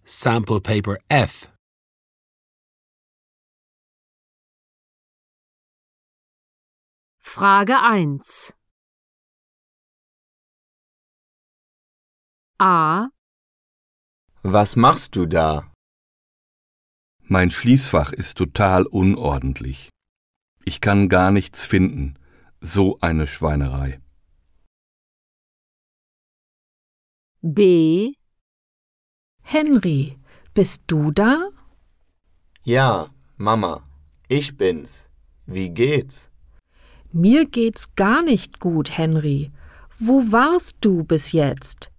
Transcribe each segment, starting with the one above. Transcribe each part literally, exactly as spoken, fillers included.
Sample Paper F. Frage eins. A. Was machst du da? Mein Schließfach ist total unordentlich. Ich kann gar nichts finden. So eine Schweinerei. B. Henry, bist du da? Ja, Mama, ich bin's. Wie geht's? Mir geht's gar nicht gut, Henry. Wo warst du bis jetzt?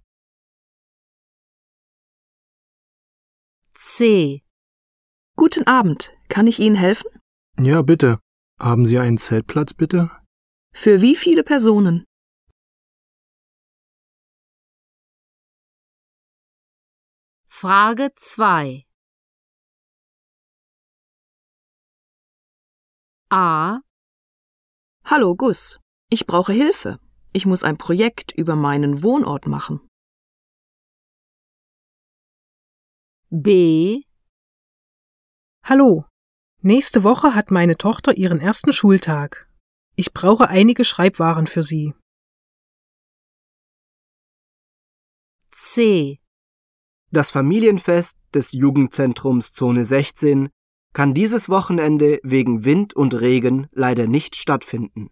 C. Guten Abend. Kann ich Ihnen helfen? Ja, bitte. Haben Sie einen Zeltplatz, bitte? Für wie viele Personen? Frage zwei. A. Hallo, Gus. Ich brauche Hilfe. Ich muss ein Projekt über meinen Wohnort machen. B. Hallo. Nächste Woche hat meine Tochter ihren ersten Schultag. Ich brauche einige Schreibwaren für sie. C. Das Familienfest des Jugendzentrums Zone sechzehn kann dieses Wochenende wegen Wind und Regen leider nicht stattfinden.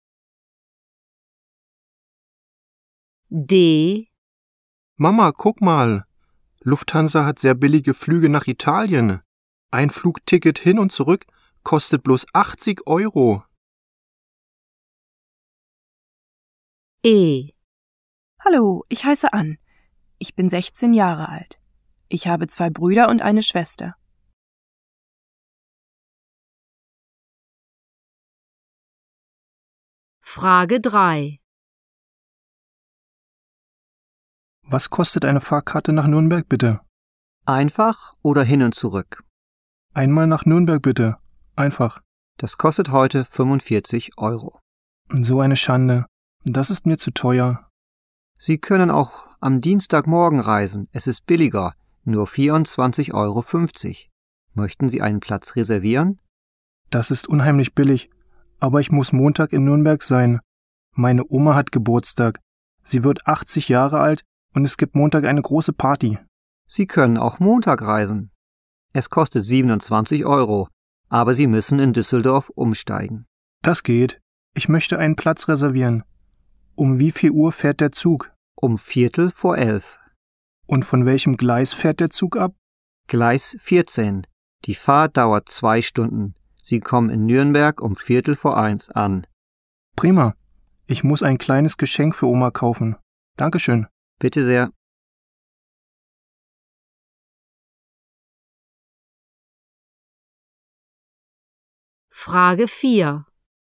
D. Mama, guck mal. Lufthansa hat sehr billige Flüge nach Italien. Ein Flugticket hin und zurück kostet bloß achtzig Euro. E. Hallo, ich heiße Ann. Ich bin sechzehn Jahre alt. Ich habe zwei Brüder und eine Schwester. Frage drei. Was kostet eine Fahrkarte nach Nürnberg, bitte? Einfach oder hin und zurück? Einmal nach Nürnberg, bitte. Einfach. Das kostet heute fünfundvierzig Euro. So eine Schande. Das ist mir zu teuer. Sie können auch am Dienstagmorgen reisen. Es ist billiger. Nur vierundzwanzig Euro fünfzig. Möchten Sie einen Platz reservieren? Das ist unheimlich billig. Aber ich muss Montag in Nürnberg sein. Meine Oma hat Geburtstag. Sie wird achtzig Jahre alt und es gibt Montag eine große Party. Sie können auch Montag reisen. Es kostet siebenundzwanzig Euro, aber Sie müssen in Düsseldorf umsteigen. Das geht. Ich möchte einen Platz reservieren. Um wie viel Uhr fährt der Zug? Um Viertel vor elf. Und von welchem Gleis fährt der Zug ab? Gleis vierzehn. Die Fahrt dauert zwei Stunden. Sie kommen in Nürnberg um Viertel vor eins an. Prima. Ich muss ein kleines Geschenk für Oma kaufen. Dankeschön. Bitte sehr. Frage vier.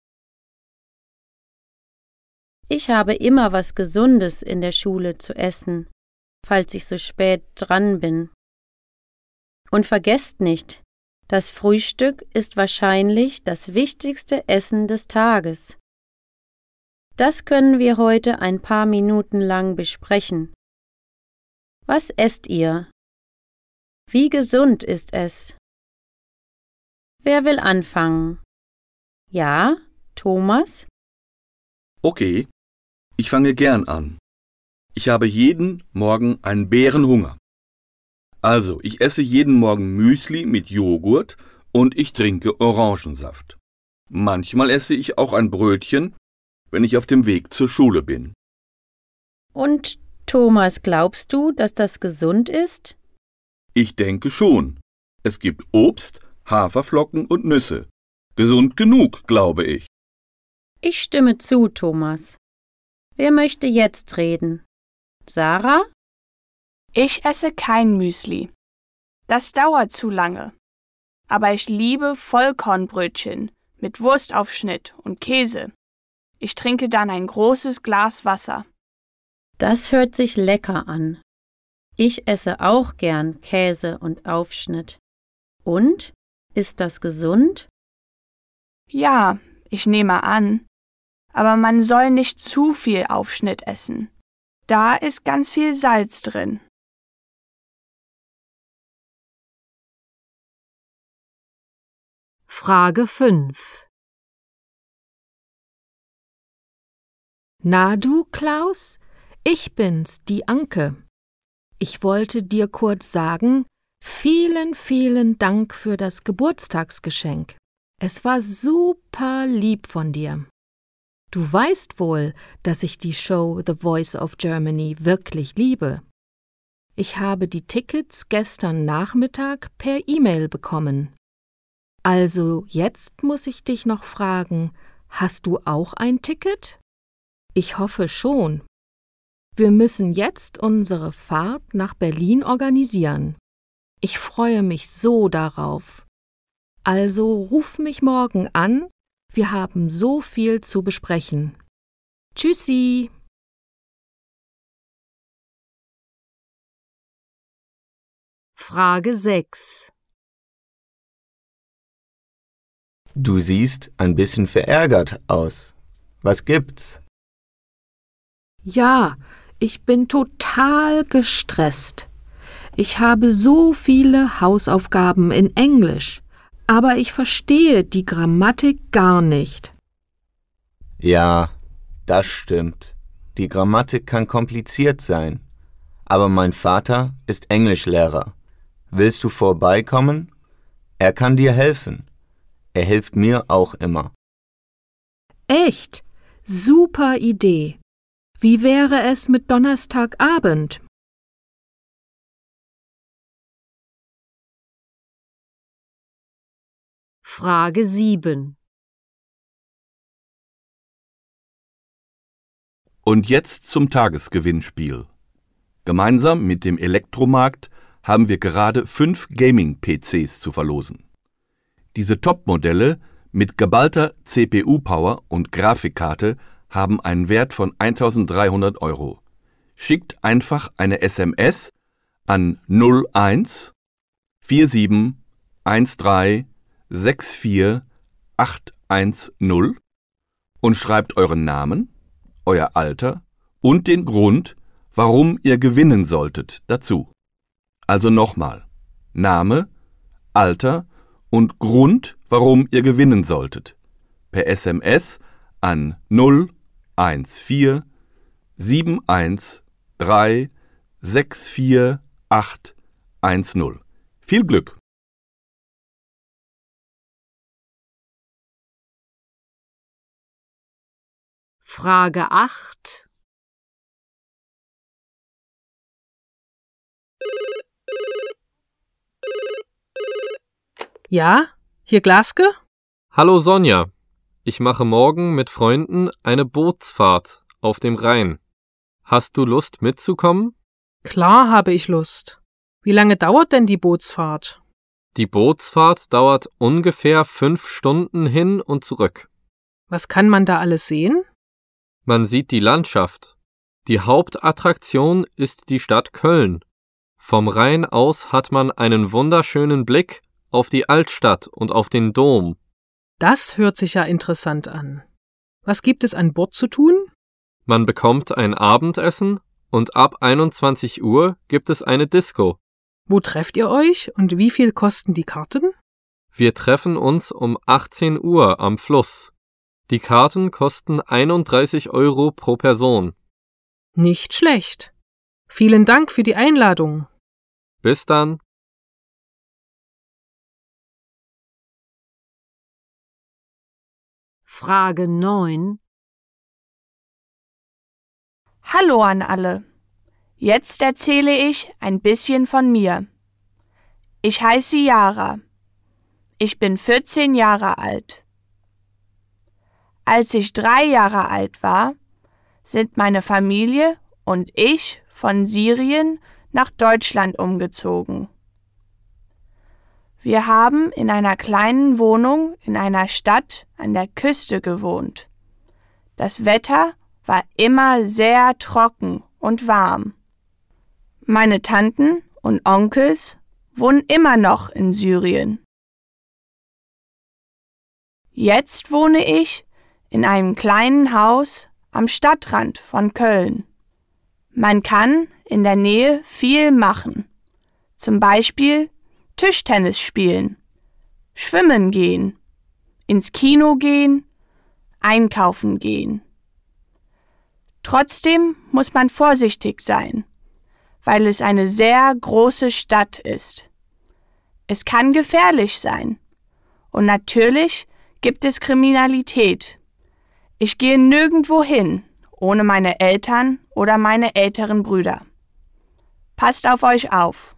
Ich habe immer was Gesundes in der Schule zu essen, falls ich so spät dran bin. Und vergesst nicht, das Frühstück ist wahrscheinlich das wichtigste Essen des Tages. Das können wir heute ein paar Minuten lang besprechen. Was esst ihr? Wie gesund ist es? Wer will anfangen? Ja, Thomas? Okay, ich fange gern an. Ich habe jeden Morgen einen Bärenhunger. Also, ich esse jeden Morgen Müsli mit Joghurt und ich trinke Orangensaft. Manchmal esse ich auch ein Brötchen, wenn ich auf dem Weg zur Schule bin. Und Thomas, glaubst du, dass das gesund ist? Ich denke schon. Es gibt Obst, Haferflocken und Nüsse. Gesund genug, glaube ich. Ich stimme zu, Thomas. Wer möchte jetzt reden? Sarah? Ich esse kein Müsli. Das dauert zu lange. Aber ich liebe Vollkornbrötchen mit Wurstaufschnitt und Käse. Ich trinke dann ein großes Glas Wasser. Das hört sich lecker an. Ich esse auch gern Käse und Aufschnitt. Und? Ist das gesund? Ja, ich nehme an. Aber man soll nicht zu viel Aufschnitt essen. Da ist ganz viel Salz drin. Frage fünf. Na du, Klaus? Ich bin's, die Anke. Ich wollte dir kurz sagen, vielen, vielen Dank für das Geburtstagsgeschenk. Es war super lieb von dir. Du weißt wohl, dass ich die Show The Voice of Germany wirklich liebe. Ich habe die Tickets gestern Nachmittag per E-Mail bekommen. Also jetzt muss ich dich noch fragen, hast du auch ein Ticket? Ich hoffe schon. Wir müssen jetzt unsere Fahrt nach Berlin organisieren. Ich freue mich so darauf. Also ruf mich morgen an, wir haben so viel zu besprechen. Tschüssi! Frage sechs. Du siehst ein bisschen verärgert aus. Was gibt's? Ja, ich bin total gestresst. Ich habe so viele Hausaufgaben in Englisch, aber ich verstehe die Grammatik gar nicht. Ja, das stimmt. Die Grammatik kann kompliziert sein. Aber mein Vater ist Englischlehrer. Willst du vorbeikommen? Er kann dir helfen. Er hilft mir auch immer. Echt? Super Idee. Wie wäre es mit Donnerstagabend? Frage sieben. Und jetzt zum Tagesgewinnspiel. Gemeinsam mit dem Elektromarkt haben wir gerade fünf Gaming-P Cs zu verlosen. Diese Top-Modelle mit geballter C P U-Power und Grafikkarte haben einen Wert von eintausenddreihundert Euro. Schickt einfach eine S M S an null eins vier sieben eins drei sechs vier acht eins null und schreibt euren Namen, euer Alter und den Grund, warum ihr gewinnen solltet, dazu. Also nochmal: Name, Alter und Grund, warum ihr gewinnen solltet. Per S M S an null eins vier sieben eins drei sechs vier acht eins null. Viel Glück! Frage acht. Ja, hier Glaske? Hallo Sonja, ich mache morgen mit Freunden eine Bootsfahrt auf dem Rhein. Hast du Lust mitzukommen? Klar habe ich Lust. Wie lange dauert denn die Bootsfahrt? Die Bootsfahrt dauert ungefähr fünf Stunden hin und zurück. Was kann man da alles sehen? Man sieht die Landschaft. Die Hauptattraktion ist die Stadt Köln. Vom Rhein aus hat man einen wunderschönen Blick auf die Altstadt und auf den Dom. Das hört sich ja interessant an. Was gibt es an Bord zu tun? Man bekommt ein Abendessen und ab einundzwanzig Uhr gibt es eine Disco. Wo trefft ihr euch und wie viel kosten die Karten? Wir treffen uns um achtzehn Uhr am Fluss. Die Karten kosten einunddreißig Euro pro Person. Nicht schlecht. Vielen Dank für die Einladung. Bis dann. Frage neun. Hallo an alle. Jetzt erzähle ich ein bisschen von mir. Ich heiße Yara. Ich bin vierzehn Jahre alt. Als ich drei Jahre alt war, sind meine Familie und ich von Syrien nach Deutschland umgezogen. Wir haben in einer kleinen Wohnung in einer Stadt an der Küste gewohnt. Das Wetter war immer sehr trocken und warm. Meine Tanten und Onkels wohnen immer noch in Syrien. Jetzt wohne ich in einem kleinen Haus am Stadtrand von Köln. Man kann in der Nähe viel machen, zum Beispiel Tischtennis spielen, schwimmen gehen ins Kino gehen, einkaufen gehen. Trotzdem muss man vorsichtig sein, weil es eine sehr große Stadt ist. Es kann gefährlich sein. Und natürlich gibt es Kriminalität. Ich gehe nirgendwo hin, ohne meine Eltern oder meine älteren Brüder. Passt auf euch auf.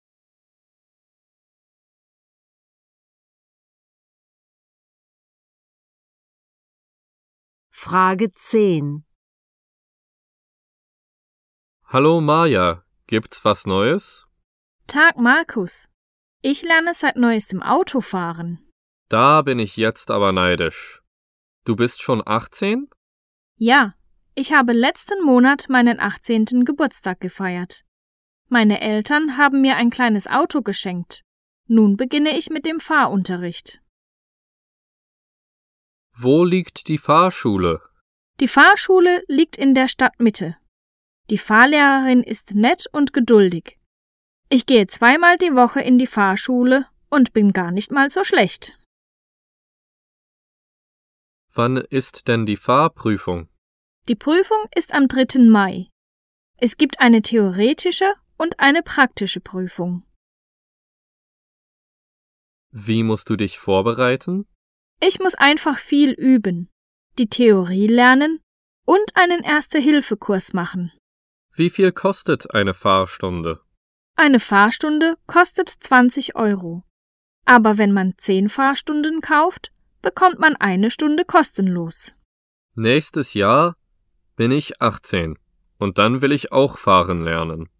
Frage zehn. Hallo Maja, gibt's was Neues? Tag Markus. Ich lerne seit neuestem Autofahren. Da bin ich jetzt aber neidisch. Du bist schon achtzehn? Ja, ich habe letzten Monat meinen achtzehnten Geburtstag gefeiert. Meine Eltern haben mir ein kleines Auto geschenkt. Nun beginne ich mit dem Fahrunterricht. Wo liegt die Fahrschule? Die Fahrschule liegt in der Stadtmitte. Die Fahrlehrerin ist nett und geduldig. Ich gehe zweimal die Woche in die Fahrschule und bin gar nicht mal so schlecht. Wann ist denn die Fahrprüfung? Die Prüfung ist am dritten Mai. Es gibt eine theoretische und eine praktische Prüfung. Wie musst du dich vorbereiten? Ich muss einfach viel üben, die Theorie lernen und einen Erste-Hilfe-Kurs machen. Wie viel kostet eine Fahrstunde? Eine Fahrstunde kostet zwanzig Euro. Aber wenn man zehn Fahrstunden kauft, bekommt man eine Stunde kostenlos. Nächstes Jahr bin ich achtzehn und dann will ich auch fahren lernen.